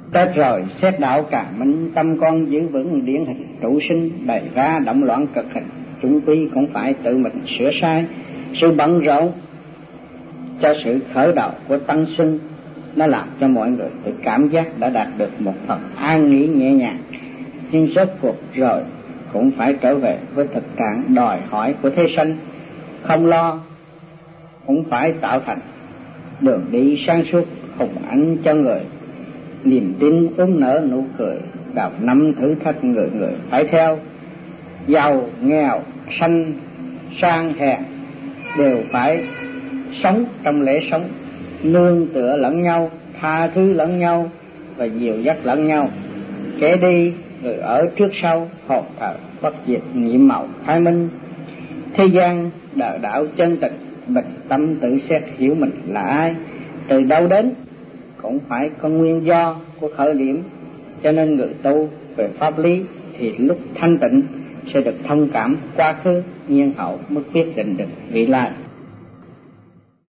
Tết rồi xét đạo càng minh, tâm con giữ vững điển hình trụ sinh, bày ra động loạn cực hình, chúng quy cũng phải tự mình sửa sai. Sự bận rộn cho sự khởi đầu của tăng sinh, nó làm cho mọi người tự cảm giác đã đạt được một phần an nghỉ nhẹ nhàng, nhưng rốt cuộc rồi cũng phải trở về với thực trạng đòi hỏi của thế sanh. Không lo cũng phải tạo thành đường đi sáng suốt hùng ánh cho người, niềm tin ướm nở nụ cười, vào năm thử thách người người phải theo. Giàu nghèo sanh sang hèn đều phải sống trong lễ sống, nương tựa lẫn nhau, tha thứ lẫn nhau và dìu dắt lẫn nhau. Kẻ đi người ở trước sau, hồn thờ bất diệt, nhiệm màu khai minh. Thế gian đời đạo chân tình, bình tâm tự xét hiểu mình là ai, từ đâu đến cũng phải có nguyên do của khởi điểm. Cho nên người tu về pháp lý thì lúc thanh tịnh sẽ được thông cảm quá khứ, nhiên hậu mới quyết định được vị lai.